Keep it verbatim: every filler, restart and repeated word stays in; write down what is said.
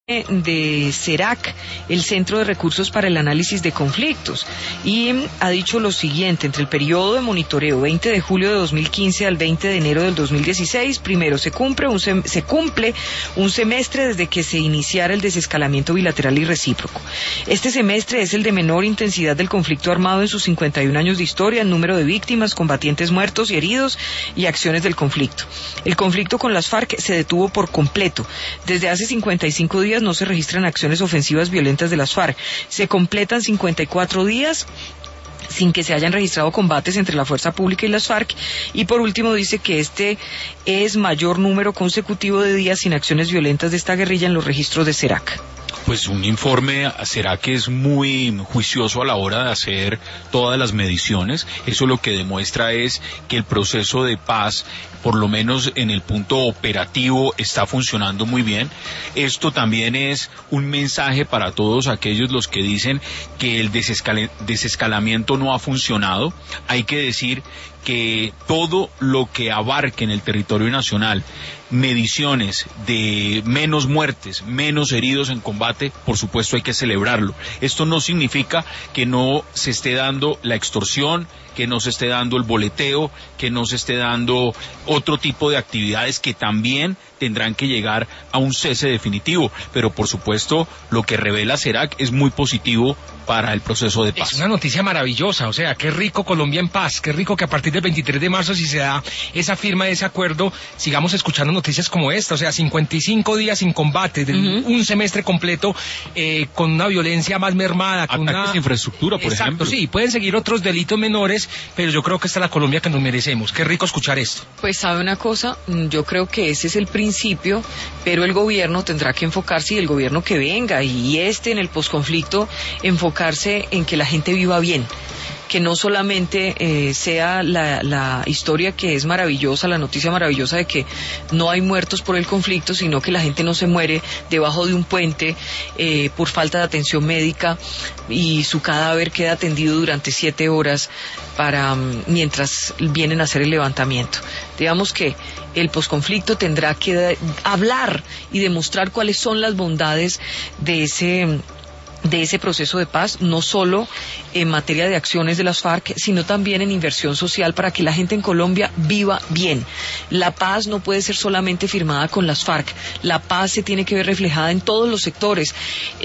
de CERAC, el Centro de Recursos para el Análisis de Conflictos, y ha dicho lo siguiente: entre el periodo de monitoreo veinte de julio de dos mil quince al veinte de enero del dos mil dieciséis, primero se cumple un, sem se cumple un semestre desde que se iniciara el desescalamiento bilateral y recíproco. Este semestre es el de menor intensidad del conflicto armado en sus cincuenta y un años de historia, en número de víctimas, combatientes muertos y heridos y acciones del conflicto. El conflicto con las FARC se detuvo por completo. Desde hace cincuenta y cinco días no se registran acciones ofensivas violentas de las FARC. Se completan cincuenta y cuatro días sin que se hayan registrado combates entre la fuerza pública y las FARC, y por último dice que este es mayor número consecutivo de días sin acciones violentas de esta guerrilla en los registros de CERAC. Pues un informe será que es muy juicioso a la hora de hacer todas las mediciones. Eso lo que demuestra es que el proceso de paz, por lo menos en el punto operativo, está funcionando muy bien. Esto también es un mensaje para todos aquellos los que dicen que el desescal- desescalamiento no ha funcionado. Hay que decir que todo lo que abarque en el territorio nacional mediciones de menos muertes, menos heridos en combate, por supuesto hay que celebrarlo. Esto no significa que no se esté dando la extorsión, que no se esté dando el boleteo, que no se esté dando otro tipo de actividades que también tendrán que llegar a un cese definitivo, pero por supuesto lo que revela CERAC es muy positivo para el proceso de paz. Es una noticia maravillosa, o sea, qué rico Colombia en paz, qué rico que a partir del veintitrés de marzo, si se da esa firma de ese acuerdo, sigamos escuchando noticias como esta, o sea, cincuenta y cinco días sin combate, de uh-huh. un semestre completo, eh, con una violencia más mermada, con ataques una de infraestructura, por Exacto, ejemplo. Sí, pueden seguir otros delitos menores, pero yo creo que esta es la Colombia que nos merecemos. Qué rico escuchar esto. Pues sabe una cosa, yo creo que ese es el principio, pero el gobierno tendrá que enfocarse, y el gobierno que venga, y este en el posconflicto, enfocarse en que la gente viva bien, que no solamente eh, sea la, la historia que es maravillosa, la noticia maravillosa de que no hay muertos por el conflicto, sino que la gente no se muere debajo de un puente eh, por falta de atención médica, y su cadáver queda atendido durante siete horas para mientras vienen a hacer el levantamiento. Digamos que el posconflicto tendrá que hablar y demostrar cuáles son las bondades de ese de ese proceso de paz, no solo en materia de acciones de las FARC, sino también en inversión social para que la gente en Colombia viva bien. La paz no puede ser solamente firmada con las FARC, la paz se tiene que ver reflejada en todos los sectores.